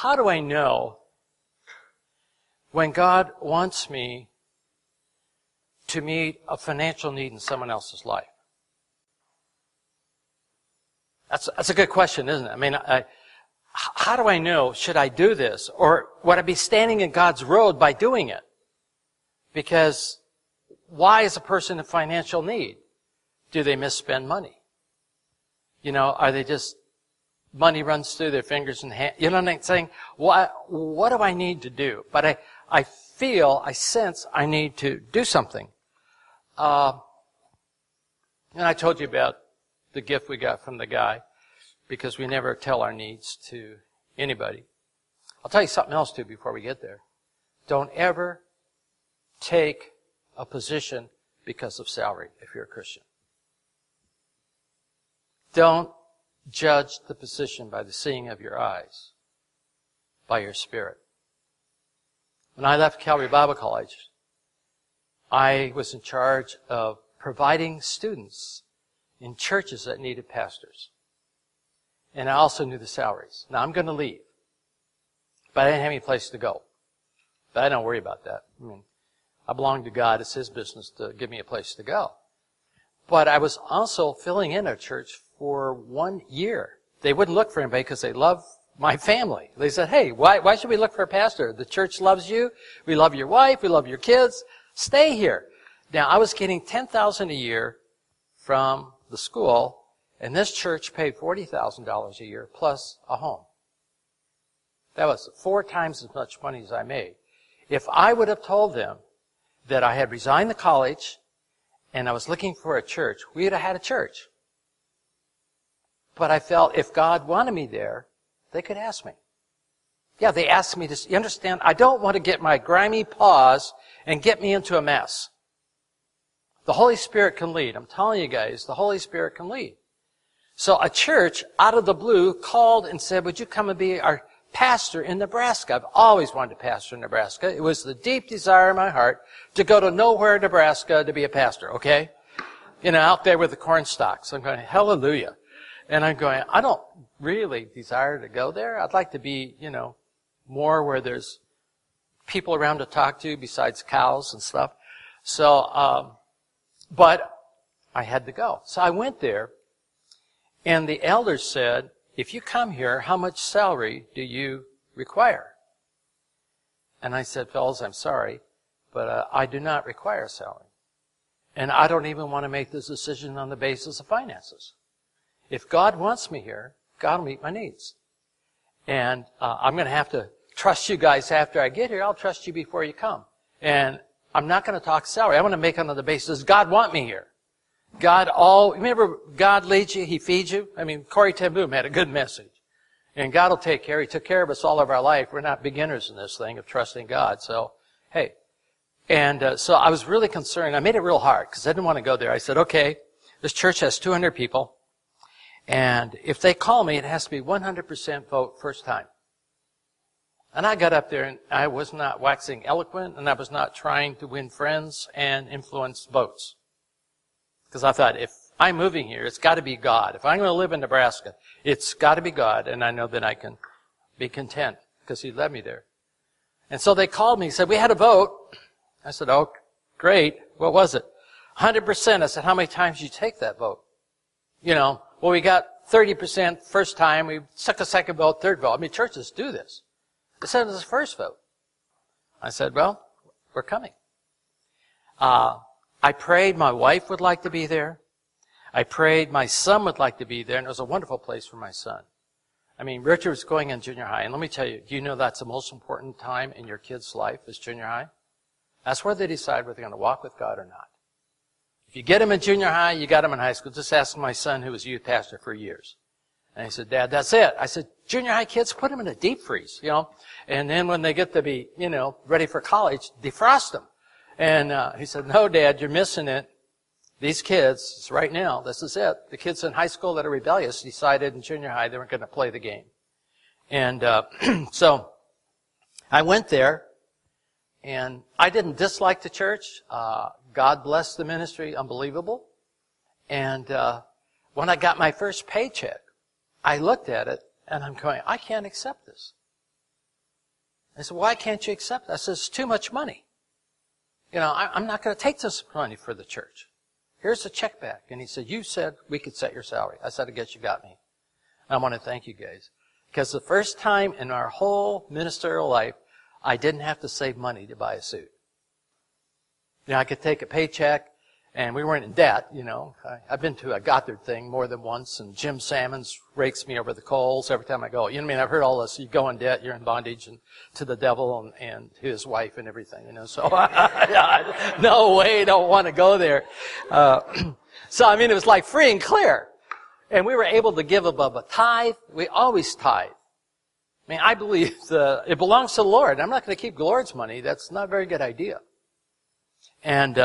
how do I know when God wants me to meet a financial need in someone else's life? That's a good question, isn't it? I mean, how do I know, should I do this? Or would I be standing in God's road by doing it? Because why is a person in financial need? Do they misspend money? You know, are they just, money runs through their fingers and hands? You know what I'm saying? What do I need to do? But I sense I need to do something. And I told you about the gift we got from the guy, because we never tell our needs to anybody. I'll tell you something else too before we get there. Don't ever take a position because of salary if you're a Christian. Don't judge the position by the seeing of your eyes, by your spirit. When I left Calvary Bible College, I was in charge of providing students in churches that needed pastors. And I also knew the salaries. Now, I'm going to leave. But I didn't have any place to go. But I don't worry about that. I mean, I belong to God. It's His business to give me a place to go. But I was also filling in a church for 1 year. They wouldn't look for anybody because they love my family. They said, hey, why should we look for a pastor? The church loves you. We love your wife. We love your kids. Stay here. Now, I was getting $10,000 a year from the school, and this church paid $40,000 a year plus a home. That was 4 times as much money as I made. If I would have told them that I had resigned the college and I was looking for a church, we would have had a church. But I felt if God wanted me there, they could ask me. Yeah, they asked me to, you understand, I don't want to get my grimy paws and get me into a mess. The Holy Spirit can lead. I'm telling you guys, the Holy Spirit can lead. So a church, out of the blue, called and said, would you come and be our pastor in Nebraska? I've always wanted to pastor in Nebraska. It was the deep desire in my heart to go to nowhere, Nebraska, to be a pastor, okay? You know, out there with the corn stalks. I'm going, hallelujah. And I'm going, I don't really desire to go there. I'd like to be, you know, more where there's people around to talk to besides cows and stuff. So, but I had to go. So I went there, and the elders said, if you come here, how much salary do you require? And I said, fellas, I'm sorry, but I do not require salary. And I don't even want to make this decision on the basis of finances. If God wants me here, God will meet my needs. And I'm going to have to trust you guys after I get here. I'll trust you before you come. And I'm not going to talk salary. I want to make it on the basis, God want me here. Remember, God leads you, He feeds you. I mean, Corrie ten Boom had a good message. And God will take care. He took care of us all of our life. We're not beginners in this thing of trusting God. So, hey. And so I was really concerned. I made it real hard because I didn't want to go there. I said, okay, this church has 200 people. And if they call me, it has to be 100% vote first time. And I got up there, and I was not waxing eloquent, and I was not trying to win friends and influence votes. Because I thought, if I'm moving here, it's got to be God. If I'm going to live in Nebraska, it's got to be God, and I know that I can be content because He led me there. And so they called me and said, we had a vote. I said, oh, great. What was it? 100%. I said, how many times did you take that vote? You know, well, we got 30% first time. We took a second vote, third vote. I mean, churches do this. They said it was the first vote. I said, well, we're coming. I prayed my wife would like to be there. I prayed my son would like to be there, and it was a wonderful place for my son. I mean, Richard was going in junior high, and let me tell you, do you know that's the most important time in your kid's life is junior high? That's where they decide whether they're going to walk with God or not. If you get him in junior high, you got him in high school. Just ask my son who was youth pastor for years. And he said, Dad, that's it. I said, junior high kids, put them in a deep freeze, you know. And then when they get to be, you know, ready for college, defrost them. And he said, no, Dad, you're missing it. These kids, right now, this is it. The kids in high school that are rebellious decided in junior high they weren't going to play the game. And so I went there, and I didn't dislike the church. God blessed the ministry, unbelievable. And when I got my first paycheck, I looked at it, and I'm going, I can't accept this. I said, why can't you accept it? I said, it's too much money. I'm not going to take this money for the church. Here's the check back. And he said, you said we could set your salary. I said, I guess you got me. And I want to thank you guys. Because the first time in our whole ministerial life, I didn't have to save money to buy a suit. I could take a paycheck, and we weren't in debt, I've been to a Gothard thing more than once, and Jim Sammons rakes me over the coals every time I go. I've heard all this. You go in debt, you're in bondage and to the devil and his wife and everything, So, no way, don't want to go there. So, it was like free and clear. And we were able to give above a tithe. We always tithe. I believe it belongs to the Lord. I'm not going to keep the Lord's money. That's not a very good idea. And,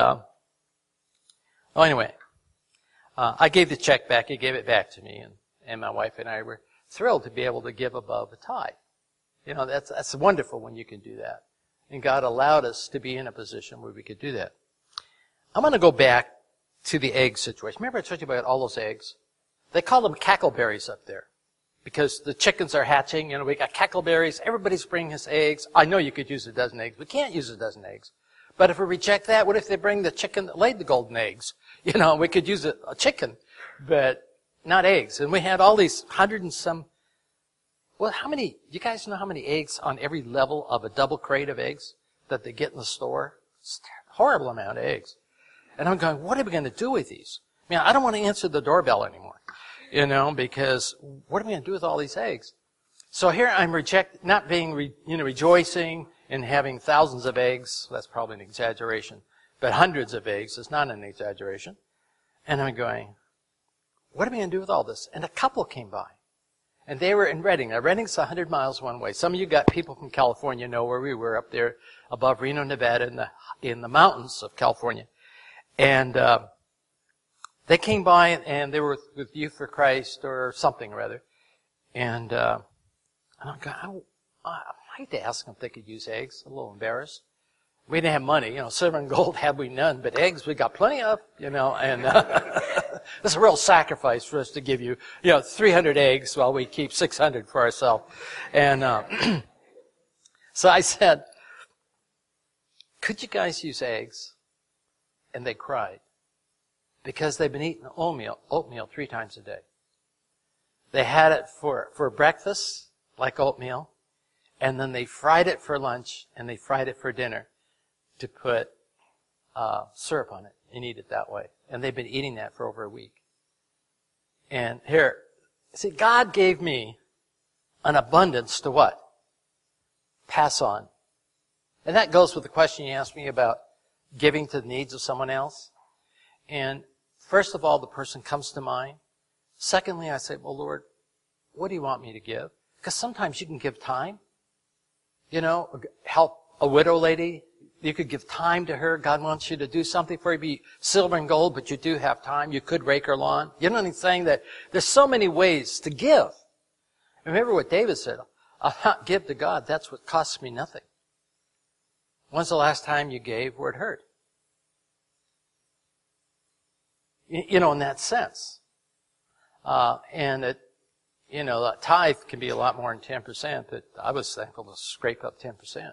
anyway, I gave the check back. He gave it back to me, and my wife and I were thrilled to be able to give above a tithe. That's wonderful when you can do that. And God allowed us to be in a position where we could do that. I'm going to go back to the egg situation. Remember I told you about all those eggs? They call them cackleberries up there because the chickens are hatching. We got cackleberries. Everybody's bringing us eggs. I know you could use a dozen eggs. We can't use a dozen eggs. But if we reject that, what if they bring the chicken that laid the golden eggs? We could use a chicken, but not eggs. And we had all these 100 and some. Well, you guys know how many eggs on every level of a double crate of eggs that they get in the store? It's a horrible amount of eggs. And I'm going, what are we going to do with these? I don't want to answer the doorbell anymore, because what are we going to do with all these eggs? So here I'm not being, rejoicing in having thousands of eggs. That's probably an exaggeration. But hundreds of eggs is not an exaggeration. And I'm going, what are we going to do with all this? And a couple came by. And they were in Redding. Now, Redding's 100 miles one way. Some of you got people from California know where we were up there above Reno, Nevada in the mountains of California. And they came by, and they were with Youth for Christ or something or other. And I'm going, I'd like to ask them if they could use eggs. A little embarrassed. We didn't have money. Silver and gold had we none, but eggs we got plenty of, and it's a real sacrifice for us to give you, 300 eggs while we keep 600 for ourselves. And so I said, could you guys use eggs? And they cried because they've been eating oatmeal 3 times a day. They had it for breakfast, like oatmeal, and then they fried it for lunch, and they fried it for dinner to put syrup on it and eat it that way. And they've been eating that for over a week. And here, see, God gave me an abundance to what? Pass on. And that goes with the question you asked me about giving to the needs of someone else. And first of all, the person comes to mind. Secondly, I say, well, Lord, what do you want me to give? Because sometimes you can give time. Help a widow lady. You could give time to her. God wants you to do something for you. Be silver and gold, but you do have time. You could rake her lawn. You know what I'm saying? That there's so many ways to give. Remember what David said. I'll not give to God. That's what costs me nothing. When's the last time you gave where it hurt? In that sense. And it, a tithe can be a lot more than 10%, but I was thankful to scrape up 10%.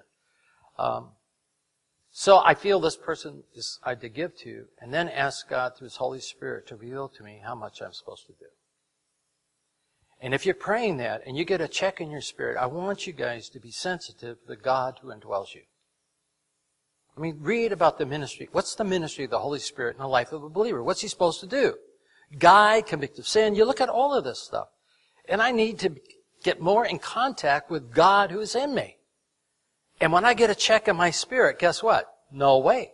So I feel this person is I to give to, and then ask God through His Holy Spirit to reveal to me how much I'm supposed to do. And if you're praying that and you get a check in your spirit, I want you guys to be sensitive to the God who indwells you. Read about the ministry. What's the ministry of the Holy Spirit in the life of a believer? What's He supposed to do? Guide, convict of sin. You look at all of this stuff. And I need to get more in contact with God who is in me. And when I get a check in my spirit, guess what? No way.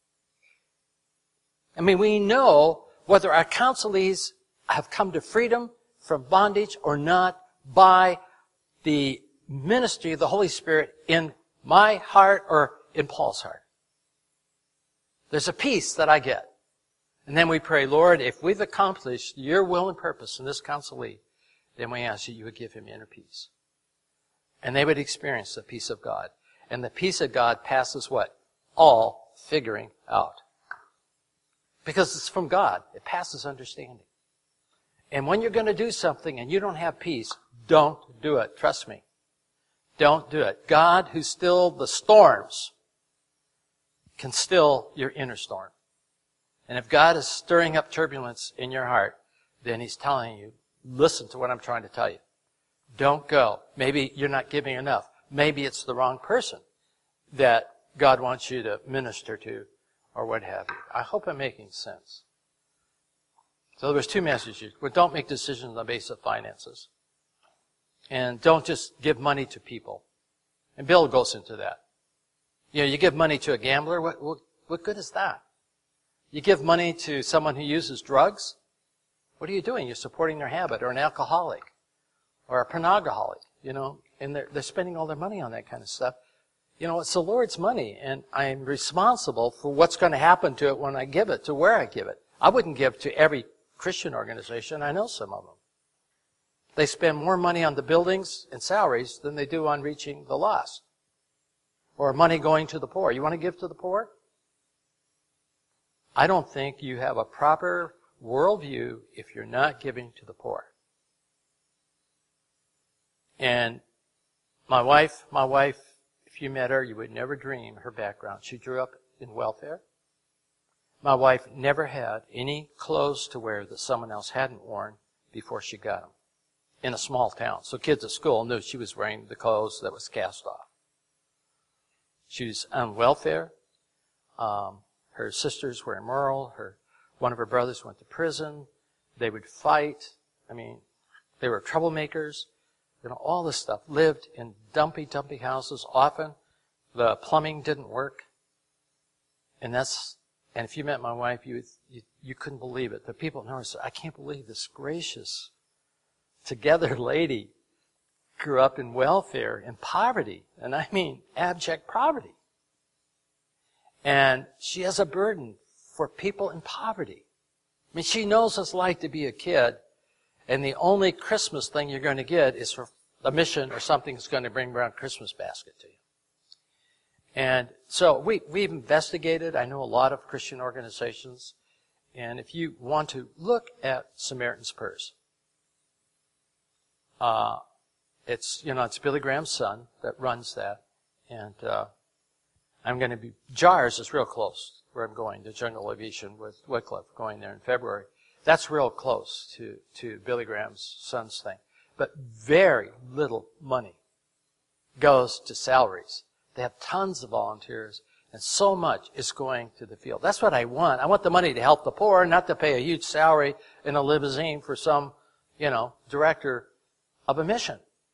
We know whether our counselees have come to freedom from bondage or not by the ministry of the Holy Spirit in my heart or in Paul's heart. There's a peace that I get. And then we pray, Lord, if we've accomplished your will and purpose in this counselee, then we ask that you would give him inner peace. And they would experience the peace of God. And the peace of God passes what? All figuring out. Because it's from God. It passes understanding. And when you're going to do something and you don't have peace, don't do it. Trust me. Don't do it. God, who stilled the storms, can still your inner storm. And if God is stirring up turbulence in your heart, then He's telling you, listen to what I'm trying to tell you. Don't go. Maybe you're not giving enough. Maybe it's the wrong person that God wants you to minister to, or what have you. I hope I'm making sense. So there's two messages. Well, don't make decisions on the basis of finances. And don't just give money to people. And Bill goes into that. You know, you give money to a gambler, what good is that? You give money to someone who uses drugs, what are you doing? You're supporting their habit, or an alcoholic, or a pornogholic, you know, and they're spending all their money on that kind of stuff. You know, it's the Lord's money, and I'm responsible for what's going to happen to it when I give it, to where I give it. I wouldn't give to every Christian organization. I know some of them. They spend more money on the buildings and salaries than they do on reaching the lost, or money going to the poor. You want to give to the poor? I don't think you have a proper worldview if you're not giving to the poor. And my wife, if you met her, you would never dream her background. She grew up in welfare. My wife never had any clothes to wear that someone else hadn't worn before she got them. In a small town. So kids at school knew she was wearing the clothes that was cast off. She was on welfare. Her sisters were immoral. One of her brothers went to prison. They would fight. I mean, they were troublemakers. You know, all this stuff. Lived in dumpy houses. Often the plumbing didn't work. And if you met my wife, you couldn't believe it. The people know her said, I can't believe this gracious, together lady grew up in welfare and poverty. And I mean abject poverty. And she has a burden for people in poverty. I mean, she knows what it's like to be a kid, and the only Christmas thing you're going to get is for a mission or something that's going to bring around a Christmas basket to you. And so we've investigated. I know a lot of Christian organizations. And if you want to look at Samaritan's Purse, it's Billy Graham's son that runs that. And I'm going to be, JARS is real close where I'm going, to Jungle Aviation with Wycliffe, going there in February. That's real close to Billy Graham's son's thing. But very little money goes to salaries. They have tons of volunteers, and so much is going to the field. That's what I want. I want the money to help the poor, not to pay a huge salary in a limousine for some, director of a mission.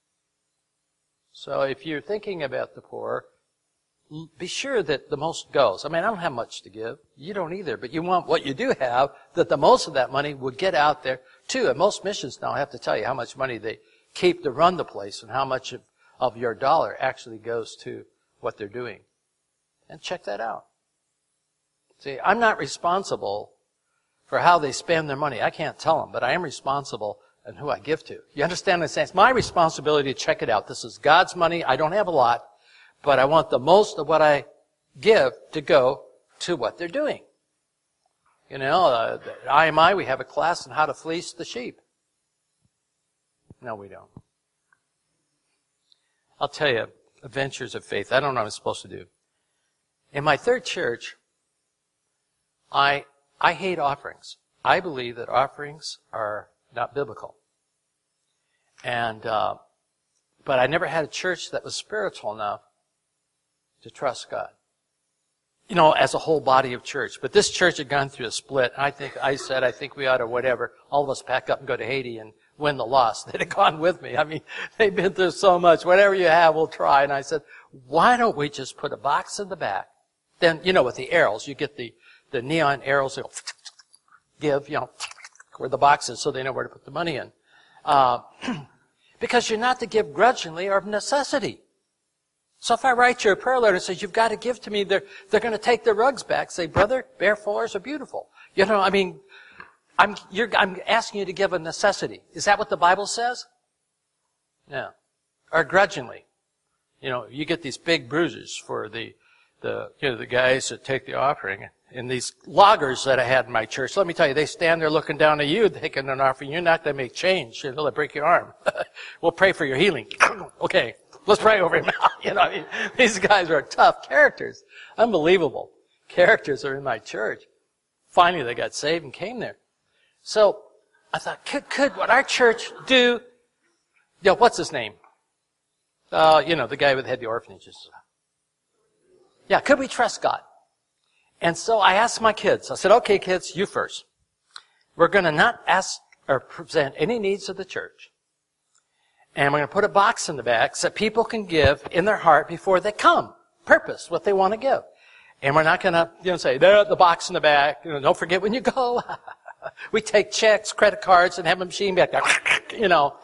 So if you're thinking about the poor, be sure that the most goes. I mean, I don't have much to give. You don't either. But you want what you do have, that the most of that money would get out there too. And most missions now have to tell you how much money they keep to run the place and how much of your dollar actually goes to what they're doing. And check that out. See, I'm not responsible for how they spend their money. I can't tell them, but I am responsible in who I give to. You understand what I'm saying? It's my responsibility to check it out. This is God's money. I don't have a lot. But I want the most of what I give to go to what they're doing. At IMI, we have a class on how to fleece the sheep. No, we don't. I'll tell you, adventures of faith. I don't know what I'm supposed to do. In my third church, I hate offerings. I believe that offerings are not biblical. And, but I never had a church that was spiritual enough to trust God. As a whole body of church. But this church had gone through a split. I think we ought to whatever. All of us pack up and go to Haiti and win the lost. They'd have gone with me. I mean, they've been through so much. Whatever you have, we'll try. And I said, why don't we just put a box in the back? Then, with the arrows, you get the neon arrows that give, where the box is so they know where to put the money in. Because you're not to give grudgingly or of necessity. So if I write you a prayer letter that says, you've got to give to me, they're going to take their rugs back. Say, brother, bare floors are beautiful. I'm asking you to give a necessity. Is that what the Bible says? No. Or grudgingly. You get these big bruises for the guys that take the offering. And these loggers that I had in my church, let me tell you, they stand there looking down at you, taking an offering. You're not going to make change. They'll break your arm. We'll pray for your healing. Okay. Let's pray over him now. You know, I mean, these guys are tough characters. Unbelievable characters are in my church. Finally, they got saved and came there. So I thought, could what our church do? What's his name? The guy that had the orphanages. Yeah, could we trust God? And so I asked my kids. I said, okay, kids, you first. We're going to not ask or present any needs of the church. And we're going to put a box in the back so people can give in their heart before they come. Purpose, what they want to give. And we're not going to, say, there, the box in the back. Don't forget when you go. We take checks, credit cards, and have a machine back there. No.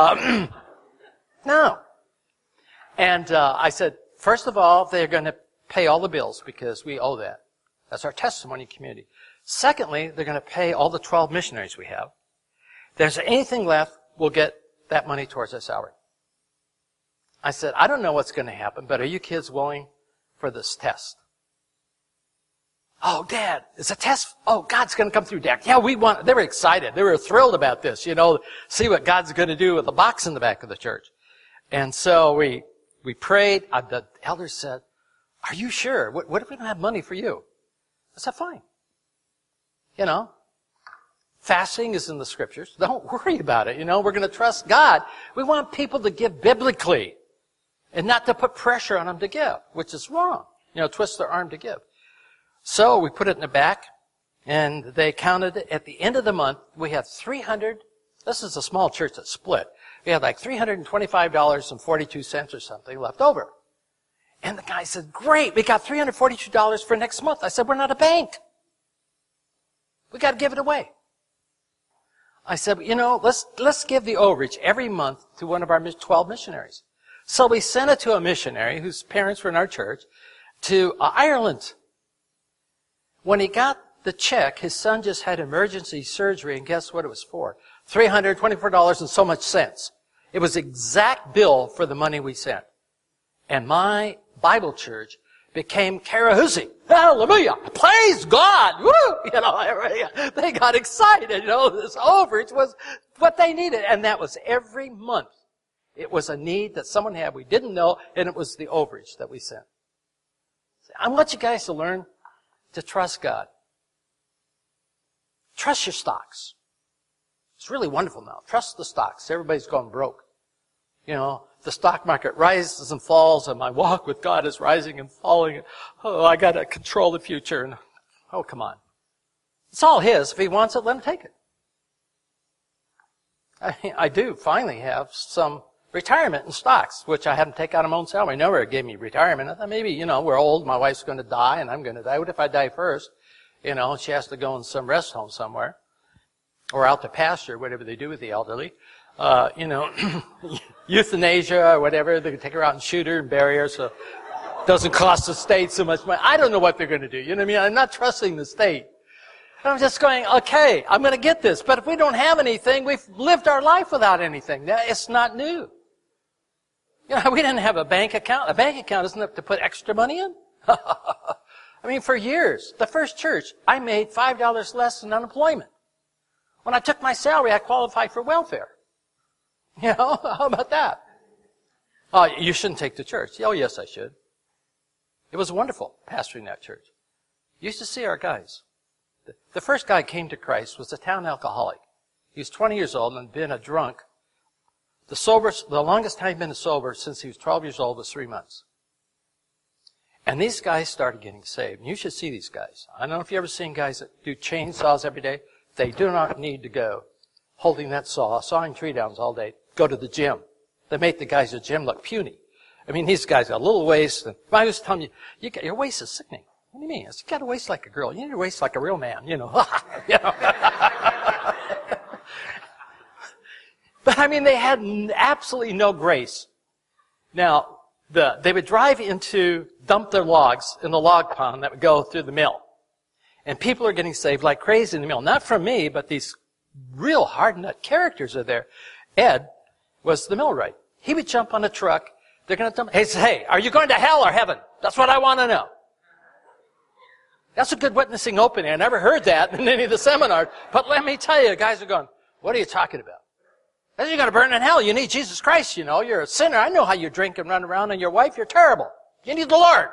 And I said, first of all, they're going to pay all the bills because we owe that. That's our testimony community. Secondly, they're going to pay all the 12 missionaries we have. If there's anything left, we'll get that money towards our salary. I said, I don't know what's going to happen, but are you kids willing for this test? Oh, Dad, it's a test. Oh, God's going to come through, Dad. Yeah, they were excited. They were thrilled about this, see what God's going to do with the box in the back of the church. And so we prayed. The elders said, are you sure? What if we don't have money for you? I said, fine. Fasting is in the scriptures. Don't worry about it. We're going to trust God. We want people to give biblically and not to put pressure on them to give, which is wrong. Twist their arm to give. So we put it in the back, and they counted it. At the end of the month, we had 300. This is a small church that split. We had like $325.42 or something left over. And the guy said, great, we got $342 for next month. I said, we're not a bank. We got to give it away. I said, let's give the overage every month to one of our 12 missionaries. So we sent it to a missionary whose parents were in our church to Ireland. When he got the check, his son just had emergency surgery, and guess what it was for? $324 and so much cents. It was the exact bill for the money we sent. And my Bible church became Karahuzi. Hallelujah! Praise God! Woo! They got excited. This overage was what they needed. And that was every month. It was a need that someone had we didn't know, and it was the overage that we sent. I want you guys to learn to trust God. Trust your stocks. It's really wonderful now. Trust the stocks. Everybody's gone broke. The stock market rises and falls, and my walk with God is rising and falling. Oh, I got to control the future. And oh, come on. It's all His. If He wants it, let Him take it. I do finally have some retirement in stocks, which I haven't taken out of my own salary. Nobody gave me retirement. I thought maybe, we're old, my wife's going to die, and I'm going to die. What if I die first? She has to go in some rest home somewhere, or out to pasture, whatever they do with the elderly. Euthanasia or whatever. They can take her out and shoot her and bury her, so it doesn't cost the state so much money. I don't know what they're going to do. You know what I mean? I'm not trusting the state. I'm just going, okay, I'm going to get this. But if we don't have anything, we've lived our life without anything. It's not new. We didn't have a bank account. A bank account isn't to put extra money in. For years, the first church, I made $5 less than unemployment. When I took my salary, I qualified for welfare. How about that? Oh, you shouldn't take the church. Oh, yes, I should. It was wonderful pastoring that church. You used to see our guys. The first guy came to Christ was a town alcoholic. He was 20 years old and had been a drunk. The longest time he'd been sober since he was 12 years old was 3 months. And these guys started getting saved. And you should see these guys. I don't know if you've ever seen guys that do chainsaws every day. They do not need to go holding that saw, sawing tree downs all day, go to the gym. They make the guys at the gym look puny. These guys got a little waist. And I was telling you, your waist is sickening. What do you mean? You got a waist like a girl. You need a waist like a real man, But they had absolutely no grace. Now, they would drive dump their logs in the log pond that would go through the mill. And people are getting saved like crazy in the mill. Not from me, but these real hard-nut characters are there. Ed was the millwright. He would jump on a truck. They're going to dump. He says, hey, are you going to hell or heaven? That's what I want to know. That's a good witnessing opening. I never heard that in any of the seminars. But let me tell you, guys are going, what are you talking about? Then you're going to burn in hell. You need Jesus Christ, you know. You're a sinner. I know how you drink and run around, and your wife, you're terrible. You need the Lord.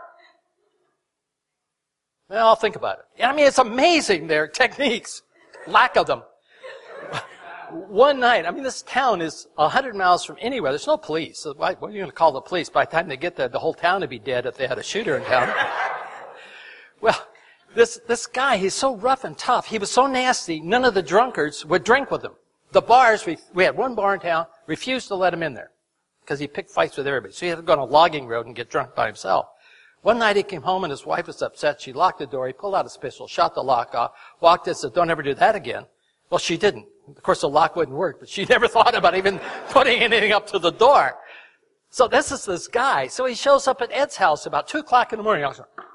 Well, I'll think about it. I mean, it's amazing, their techniques. Lack of them. One night, I mean, this town is 100 miles from anywhere. There's no police. So what are you going to call the police? By the time they get there, the whole town would be dead if they had a shooter in town. Well, this guy, he's so rough and tough. He was so nasty, none of the drunkards would drink with him. The bars, we had one bar in town, refused to let him in there because he picked fights with everybody. So he had to go on a logging road and get drunk by himself. One night he came home and his wife was upset. She locked the door. He pulled out his pistol, shot the lock off, walked in and said, don't ever do that again. Well, she didn't. Of course, the lock wouldn't work, but she never thought about even putting anything up to the door. So this is this guy. So he shows up at Ed's house about 2 o'clock in the morning.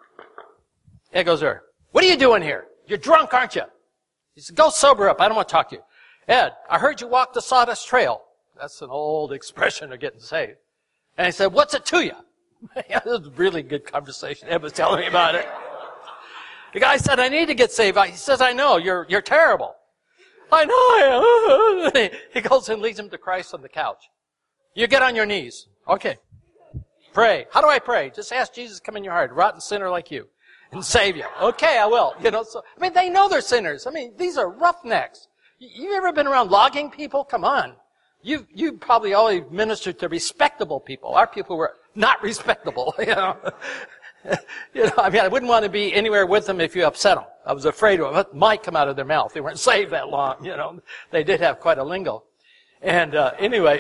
Ed goes there. What are you doing here? You're drunk, aren't you? He said, go sober up. I don't want to talk to you. Ed, I heard you walk the sawdust trail. That's an old expression of getting saved. And he said, what's it to you? Yeah, this was a really good conversation. Ed was telling me about it. The guy said, I need to get saved. He says, I know, you're terrible. I know I am. He goes and leads him to Christ on the couch. You get on your knees. Okay. Pray. How do I pray? Just ask Jesus to come in your heart, rotten sinner like you, and save you. Okay, I will. You know, so, I mean, they know they're sinners. I mean, these are roughnecks. You ever been around logging people? Come on. You probably always ministered to respectable people. Our people were not respectable, you know. I mean, I wouldn't want to be anywhere with them if you upset them. I was afraid of what might come out of their mouth. They weren't saved that long, you know. They did have quite a lingo. And anyway,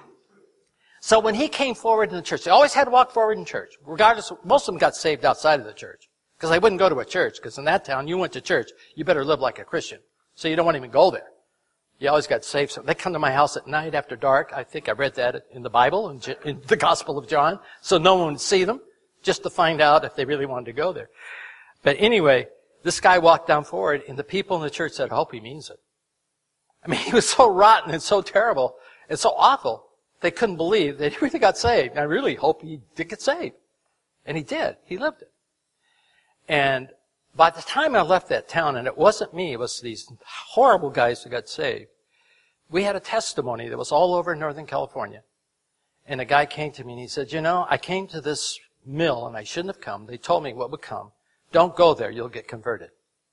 so when he came forward in the church, they always had to walk forward in church. Regardless, most of them got saved outside of the church. Because they wouldn't go to a church. Because in that town, you went to church, you better live like a Christian. So you don't want to even go there. You always got saved. So they come to my house at night after dark. I think I read that in the Bible, in the Gospel of John. So no one would see them, just to find out if they really wanted to go there. But anyway, this guy walked down forward, and the people in the church said, I hope he means it. I mean, he was so rotten and so terrible and so awful, they couldn't believe that he really got saved. I really hope he did get saved. And he did. He lived it. And by the time I left that town, and it wasn't me, it was these horrible guys who got saved, we had a testimony that was all over Northern California. And a guy came to me and he said, you know, I came to this mill and I shouldn't have come. They told me what would come. Don't go there, you'll get converted.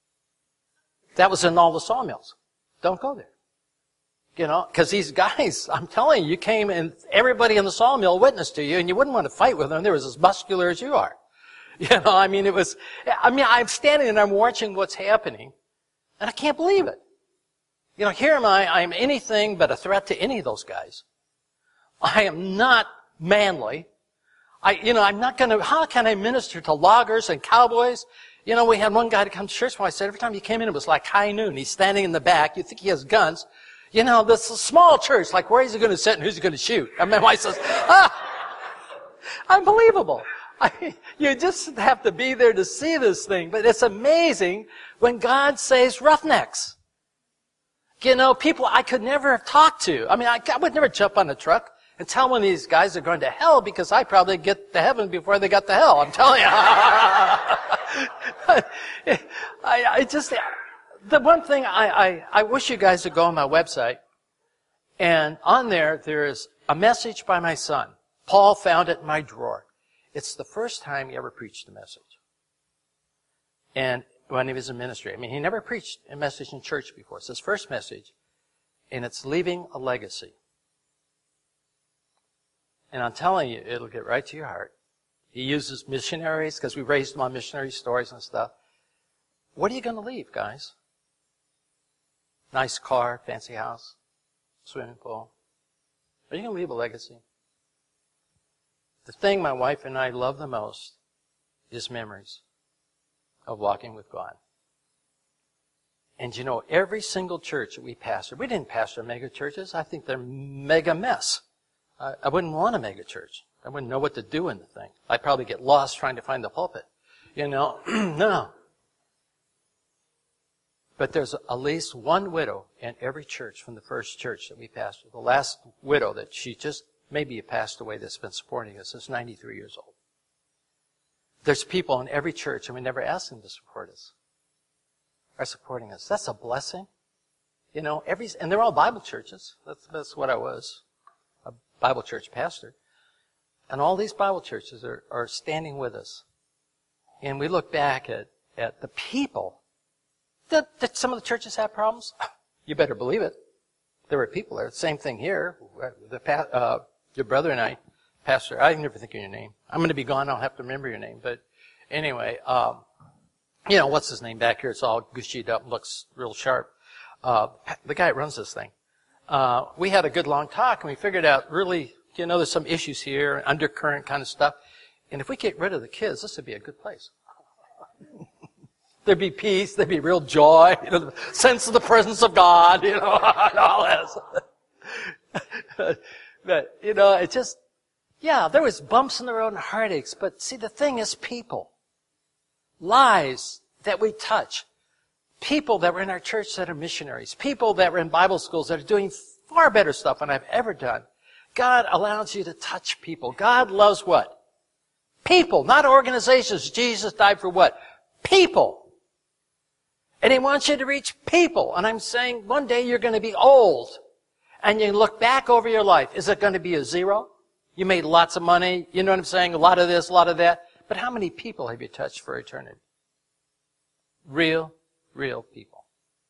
That was in all the sawmills. Don't go there. You know, because these guys, I'm telling you, you came and everybody in the sawmill witnessed to you and you wouldn't want to fight with them. They were as muscular as you are. You know, I mean, I'm standing and I'm watching what's happening and I can't believe it. You know, here am I'm anything but a threat to any of those guys. I am not manly. I'm not going to, how can I minister to loggers and cowboys? You know, we had one guy to come to church when I said every time he came in, it was like high noon. He's standing in the back. You think he has guns. You know, this is a small church. Like, where is he going to sit and who's he going to shoot? And my wife says, unbelievable. You just have to be there to see this thing. But it's amazing when God saves roughnecks. You know, people I could never have talked to. I mean, I would never jump on a truck and tell one of these guys they're going to hell because I probably get to heaven before they got to hell. I'm telling you. The one thing I wish you guys would go on my website, and on there is a message by my son. Paul found it in my drawer. It's the first time he ever preached a message. And when he was in ministry. I mean, he never preached a message in church before. It's his first message, and it's leaving a legacy. And I'm telling you, it'll get right to your heart. He uses missionaries, because we raised them on missionary stories and stuff. What are you going to leave, guys? Nice car, fancy house, swimming pool. Are you going to leave a legacy? The thing my wife and I love the most is memories of walking with God. And you know, every single church that we pastor, we didn't pastor mega churches. I think they're mega mess. I wouldn't want a mega church. I wouldn't know what to do in the thing. I'd probably get lost trying to find the pulpit. You know, no. But there's at least one widow in every church from the first church that we pastored. The last widow that she just maybe passed away that's been supporting us is 93 years old. There's people in every church, and we never ask them to support us, are supporting us. That's a blessing. You know, and they're all Bible churches. That's what I was, a Bible church pastor. And all these Bible churches are standing with us. And we look back at the people. Did some of the churches have problems? You better believe it. There were people there. Same thing here. Your brother and I, Pastor, I never think of your name. I'm going to be gone. I'll have to remember your name. But anyway, you know, what's his name back here? It's all gushied up, looks real sharp. The guy that runs this thing. We had a good long talk, and we figured out really, you know, there's some issues here, undercurrent kind of stuff. And if we get rid of the kids, this would be a good place. There'd be peace, there'd be real joy, you know, the sense of the presence of God, you know, and all this. But, you know, it just, yeah, there was bumps in the road and heartaches, but see, the thing is people. Lives that we touch. People that were in our church that are missionaries. People that were in Bible schools that are doing far better stuff than I've ever done. God allows you to touch people. God loves what? People, not organizations. Jesus died for what? People. And He wants you to reach people. And I'm saying one day you're going to be old. And you look back over your life. Is it going to be a zero? You made lots of money. You know what I'm saying? A lot of this, a lot of that. But how many people have you touched for eternity? Real people.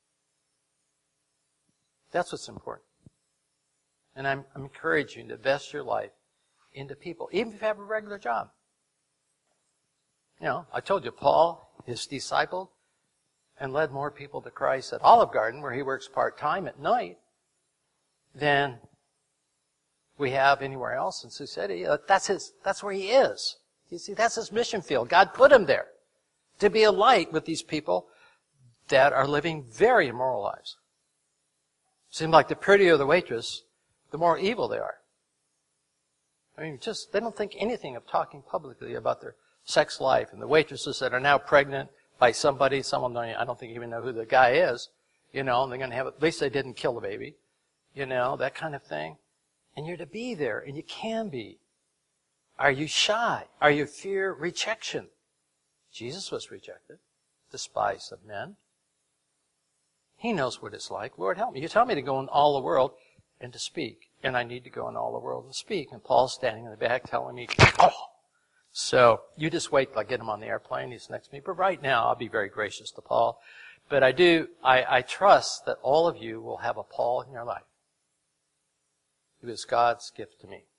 That's what's important. And I'm encouraging you to invest your life into people, even if you have a regular job. You know, I told you, Paul is discipled and led more people to Christ at Olive Garden, where he works part-time at night, than we have anywhere else in Sioux City. That's where he is. You see, that's his mission field. God put him there to be a light with these people that are living very immoral lives. Seems like the prettier the waitress, the more evil they are. I mean, they don't think anything of talking publicly about their sex life. And the waitresses that are now pregnant by somebody, I don't think even know who the guy is, you know, and they're going to have, at least they didn't kill the baby, you know, that kind of thing. And you're to be there, and you can be. Are you shy? Are you fear rejection? Jesus was rejected, despised of men. He knows what it's like. Lord, help me. You tell me to go in all the world and to speak. And I need to go in all the world and speak. And Paul's standing in the back telling me, oh. So you just wait till I get him on the airplane. He's next to me. But right now, I'll be very gracious to Paul. But I trust that all of you will have a Paul in your life. He was God's gift to me.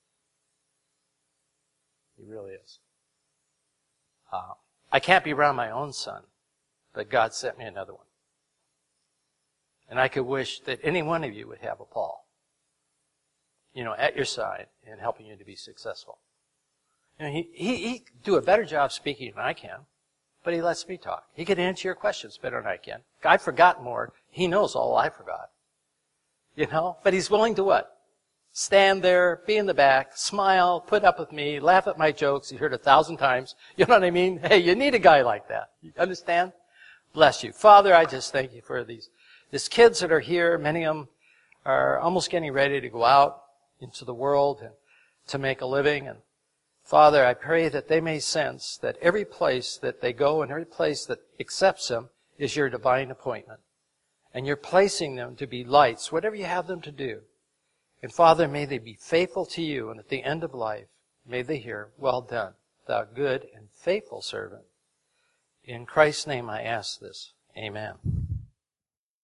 He really is. I can't be around my own son, but God sent me another one. And I could wish that any one of you would have a Paul, you know, at your side and helping you to be successful. You know, he do a better job speaking than I can, but he lets me talk. He could answer your questions better than I can. I've forgotten more. He knows all I forgot. You know, but he's willing to what? Stand there, be in the back, smile, put up with me, laugh at my jokes. You heard 1,000 times. You know what I mean? Hey, you need a guy like that. You understand? Bless you. Father, I just thank you for these kids that are here. Many of them are almost getting ready to go out into the world and to make a living. And Father, I pray that they may sense that every place that they go and every place that accepts them is your divine appointment. And you're placing them to be lights, whatever you have them to do. And Father, may they be faithful to you, and at the end of life, may they hear, well done, thou good and faithful servant. In Christ's name I ask this. Amen.